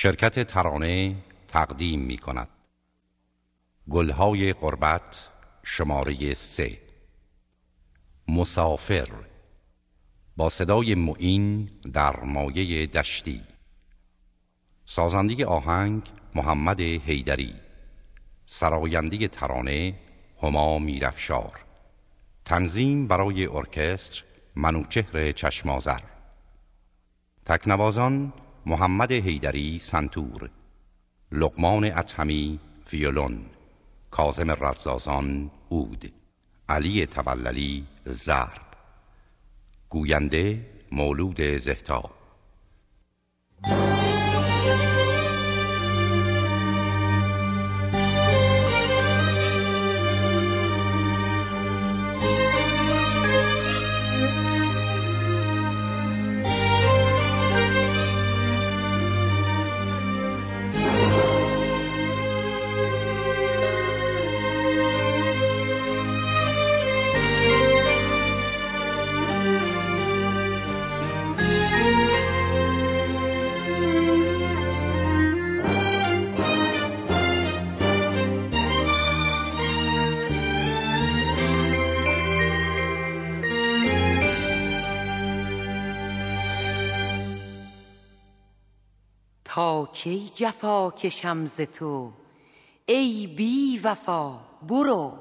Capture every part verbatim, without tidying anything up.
شرکت ترانه تقدیم می کند گلهای غربت شماره سه. مسافر با صدای معین در مایه دشتی. سازنده آهنگ محمد حیدری. سراینده ترانه هما میرافشار. تنظیم برای ارکستر منوچهر چشمازر. تکنوازان محمد حیدری سنتور، لقمان اطهمی ویولون، کاظم رزازان عود، علی توللی ضرب. گوینده مولود زهتا. تا کی جفا کشم ز تو ای بی وفا؟ برو.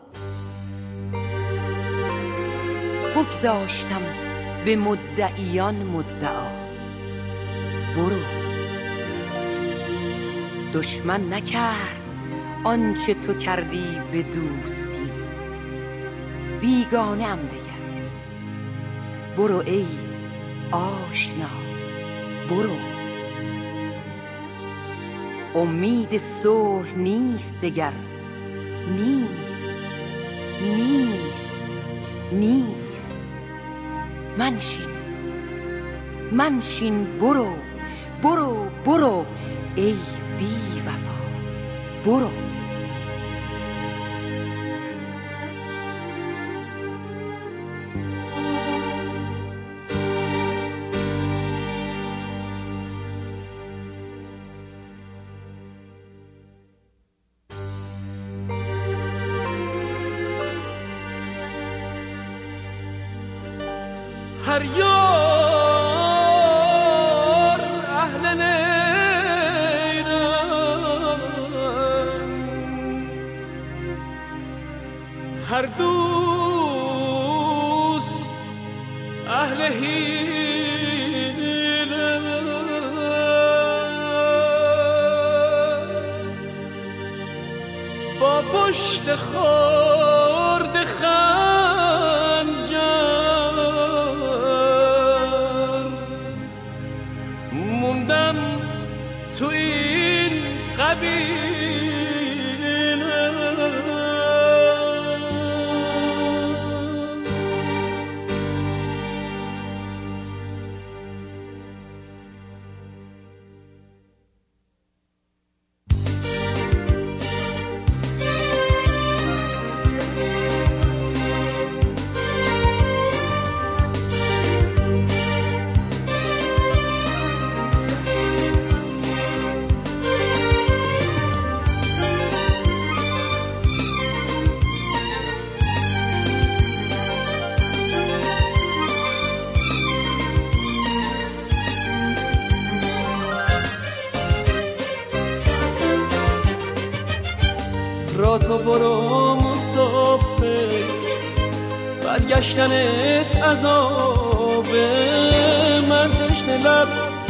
بگذاشتم به مدعیان مدعا. برو. دشمن نکرد آنچه تو کردی به دوستی، بیگانه ام دگر. برو ای آشنا، برو. امید صلح نیست دگر، نیست نیست نیست. منشین منشین، برو برو برو ای بی وفا، برو. هر یار اهل نیرم، هر دوست اهل حیله. با پشت خورد خنجر تو این قبیله. را تو برو مسافر، برگشتنت عذابه. من تشنه لب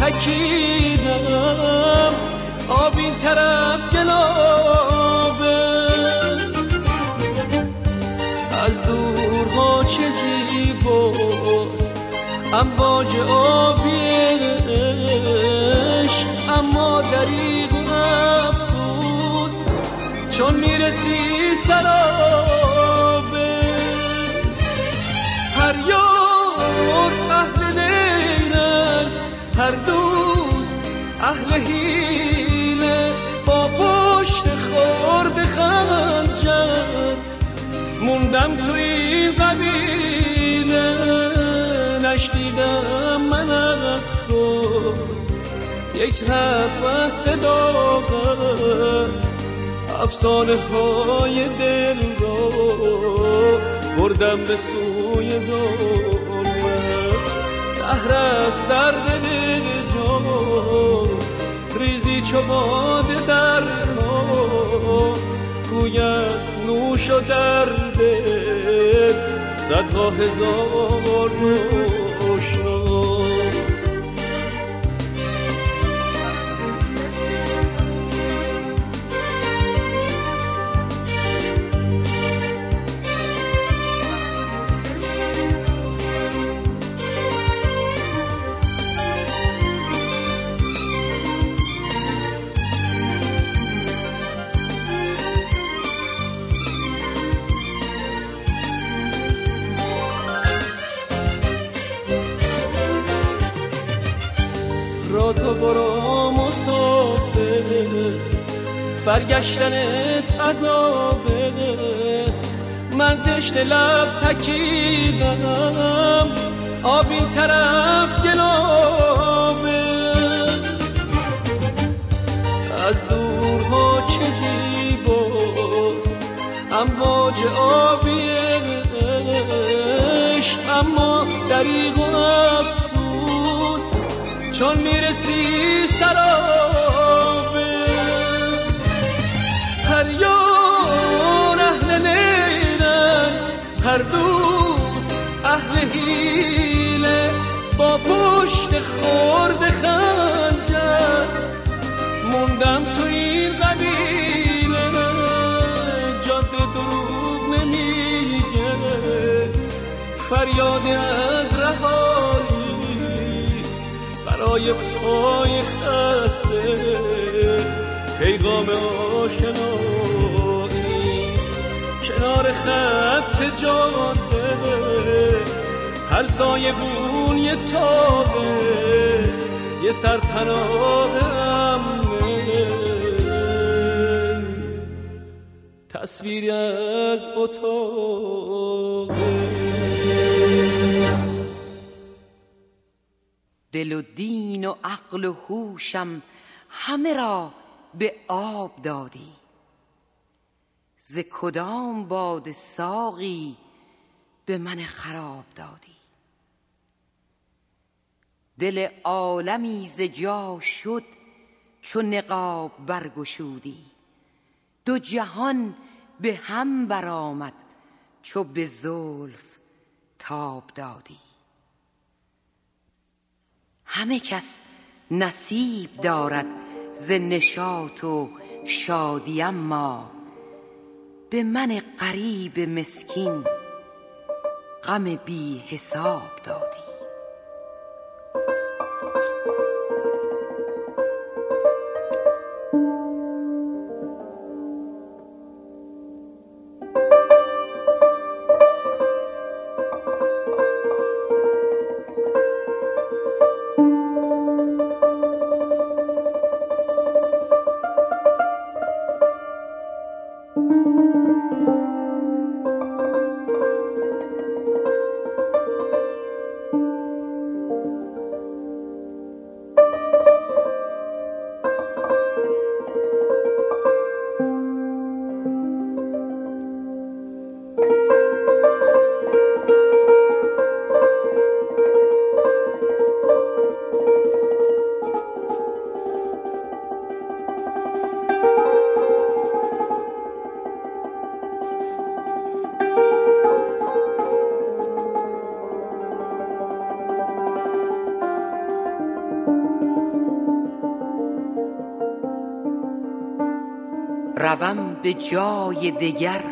تکیدم، آب این طرف گلابه. از دورها چه زیباست امواج آبیش، اما دریغ و افسوس چون میرسی سرابه. هر یار اهل نیرن، هر دوست اهل حیله. با پشت خورد خنجر موندم توی قبیله. نشنیدم من از تو یک نفس صداقت افسانه های دل را بردم به سوی ظلمت. سحر است در دل جان ریزی چو باده در کام، گوید نوش و در دل صدها هزار نوشا. را تو برو مسافر، برگشتنت عذابه. من تشنه لب تکیدم، آب این طرف گلابه. از دورها چه زیباست امواج آبی عشق، اما دریغ و افسوس چون میرسی سرابه. هر یار اهل نیرن، هر دوست اهل حیله، با پشت خورد خنجر موندم تو این قبیله. جاده دروغ نمیگه، فریاد از رهایی برای پای خسته، پیغام آشنایی کنار خط جاده. هر سایه بون یه تابه، یه سرپناه امنه، تصویری از اتاقه. دل و دین و عقل و هوشم همه را به آب دادی. ز کدام باد ساقی به من خراب دادی. دل عالمی ز جا شد چو نقاب برگشودی. دو جهان به هم برآمد چو به زلف تاب دادی. همه کس نصیب دارد ز نشاط و شادی، اما به من غریب مسکین غم بی حساب دادی. روم به جای دگر،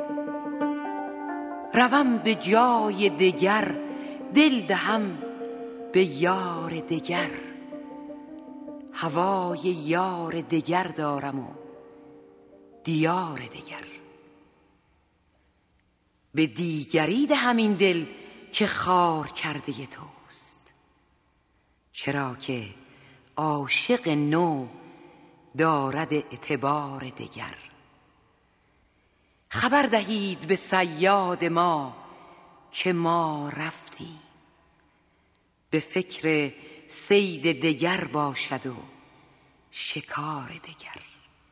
روم به جای دگر، دل دهم به یار دگر. هوای یار دگر دارم و دیار دگر. به دیگری دهم این دل که خار کرده توست، چرا که عاشق نو دارد اعتبار دگر. خبر دهید به صیاد ما که ما رفتیم، به فکر صید دگر باشد و شکار دگر.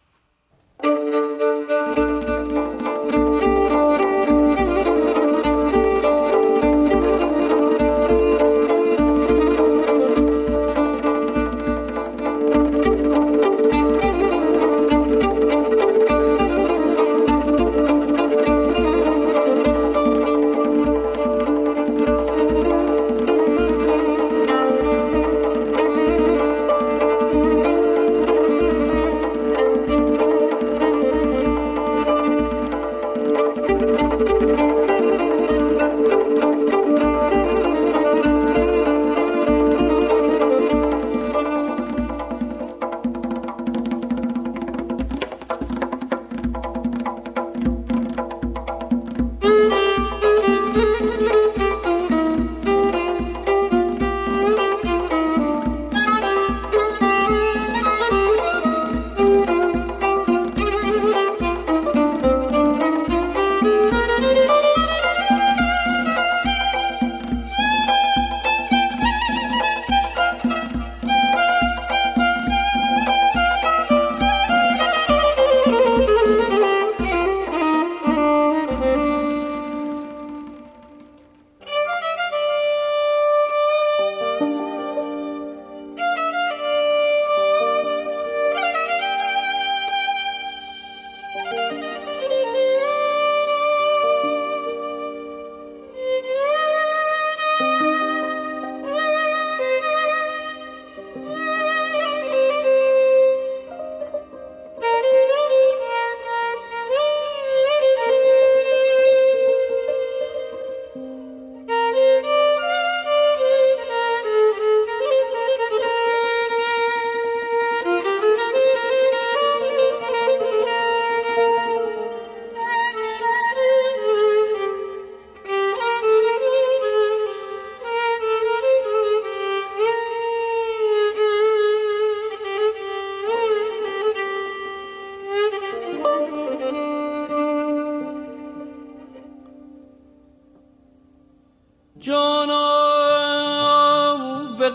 جانم به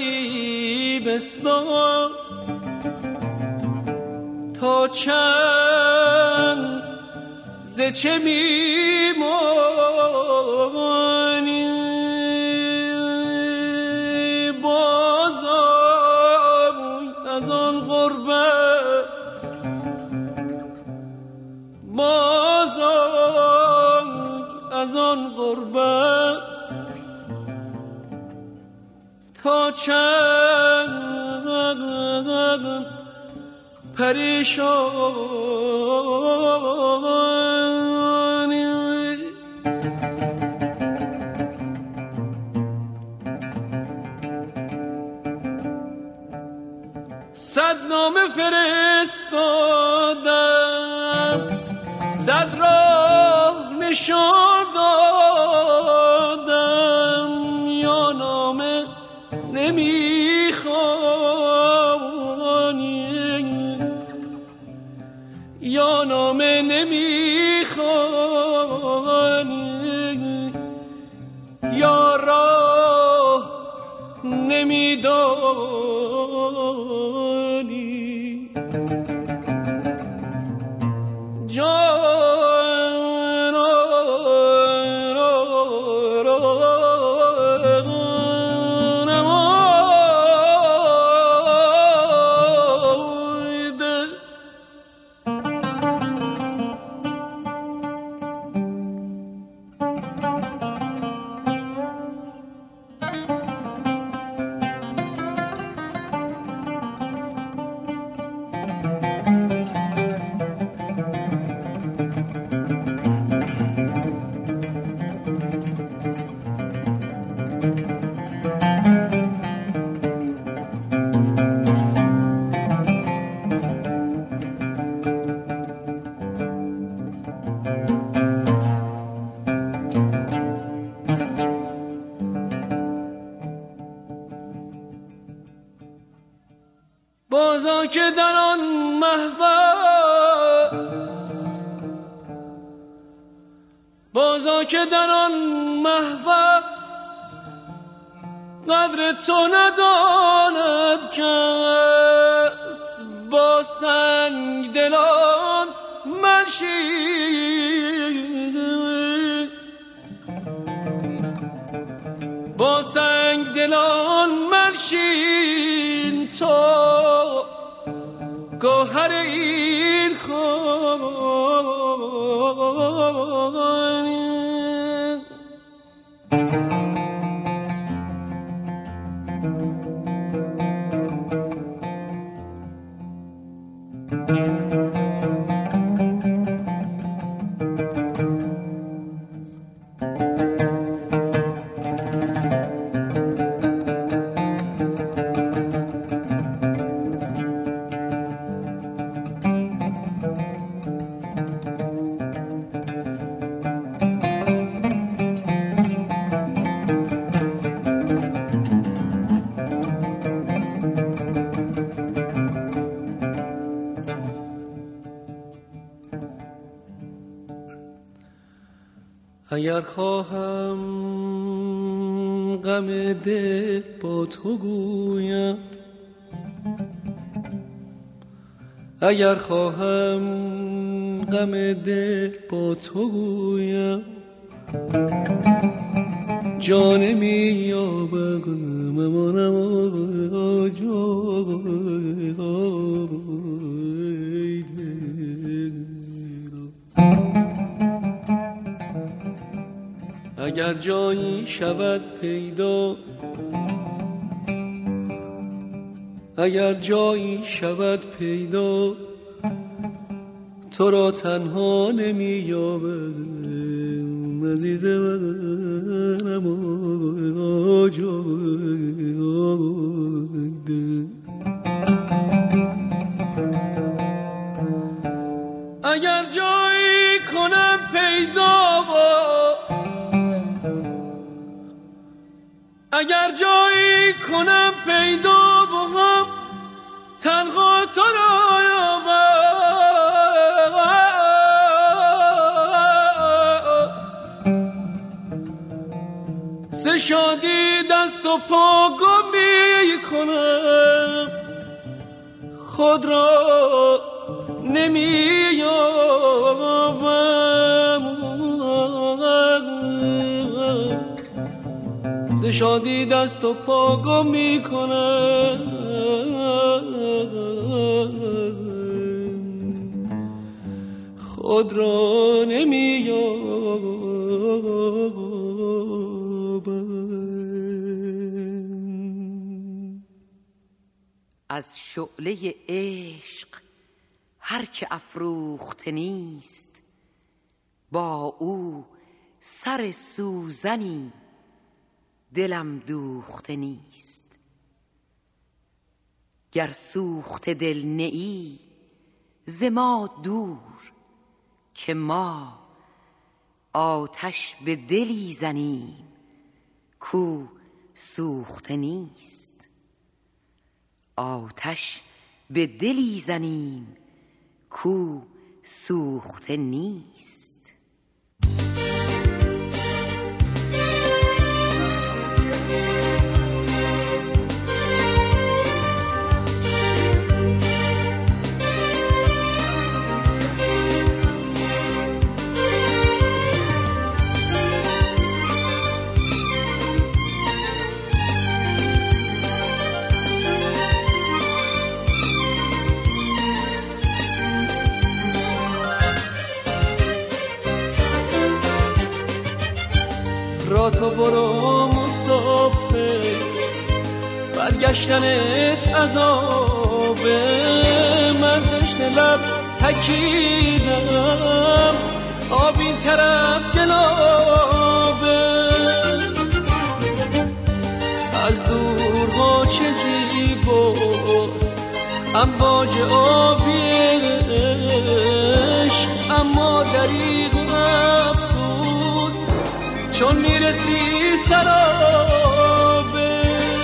غریبستان تا چند ز چه میمانی بازم از آن غربت بازم از آن غربت تا چند پریشانی صد نامه فرستادم صد راه نشان دادم یا نامه نمیخوانی یا نامه نمیخوانی یا راه نمیدانی جان بازا که در آن محبس بازا که در آن محبس قدر تو نداند کس با سنگ دلان منشین، با سنگ دلان منشین تو گوهر این خانی. اگر خواهم غم دل با تو گویم، اگر خواهم غم دل با تو گویم، جان می یابم امانم آجای اگر جایی شود پیدا، اگر جایی شود پیدا، تو را تنها نمی یابم عزیز منم آجای اگر جایی کنم پیدا اگر جایی کنم پیدا بهم تنها تو را یابم، ز شادی دست و پا گم می کنم، خود را نمی یابم، ز شادی دست و پا گم می کنم، خود را نمی یابم. از شعله عشق هر که افروخته نیست، با او سر سوزنی دلم دوخته نیست. گر سوخته دل نیی ز ما دور، که ما آتش به دلی زنیم کو سوخته نیست. آتش به دلی زنیم کو سوخته نیست. را تو برو مسافر، برگشتنت عذابه، من تشنه لب تکیدم، آب این طرف گلابه. از دورها چه زیباست امواج آبیش، اما دریغ افسوس چون میرسی سرابه.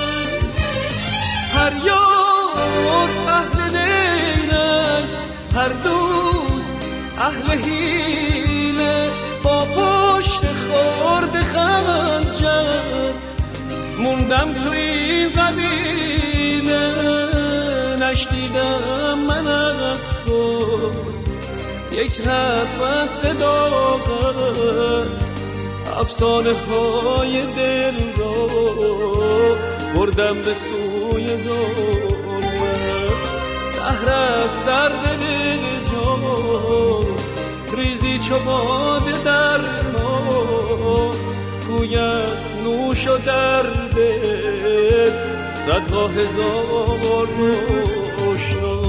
هر یار اهل دیرن، هر دوست اهل حیله، با پشت خورد خنجر موندم تو این قبیله. نشنیدم من یک حرف از صداقت افسانه های دل را بردم به سوی ظلمت. سحر است در دل جان ریزی چو باده در کار، گوید نوش و در دل صدها هزار آشنا.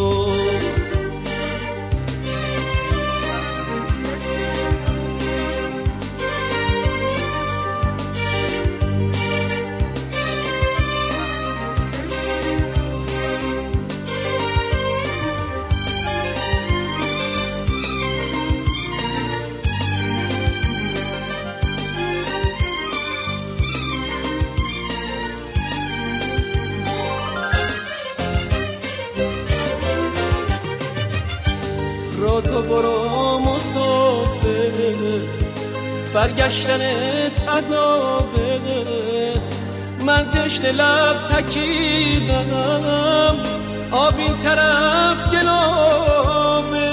تو برو مسافر، برگشتنت عذابه. من تشنه لب تکیدم، آب این طرف گلابه.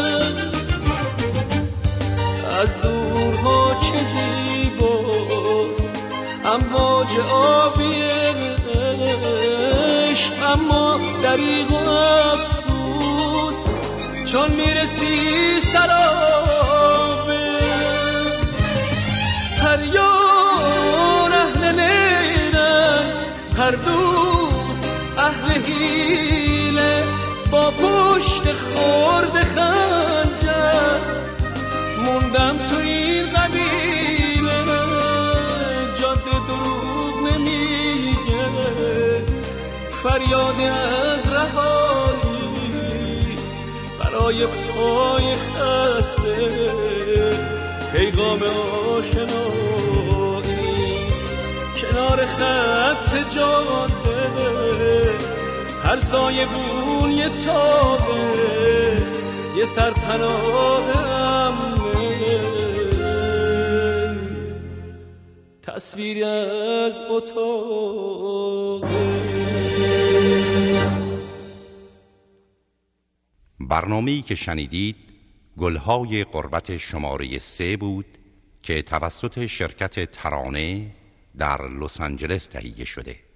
از دورها چه زیباست امواج آبی عشق، اما دریغ و افسوس چون میرسی سرابه. هر یار اهل میرن، هر دوست اهل حیله، با پشت خورد خنجر موندم تو این قبیله. جاده دروغ نمیگه، فریاد از رهایی برای پای خسته، پیغام آشنایی کنار خط جاده. هر سایه بون یه تابه، یه سرپناه امنه، تصویری از اتاقه. برنامه‌ای که شنیدید گلهای غربت شماره سه بود که توسط شرکت ترانه در لس آنجلس تهیه شده.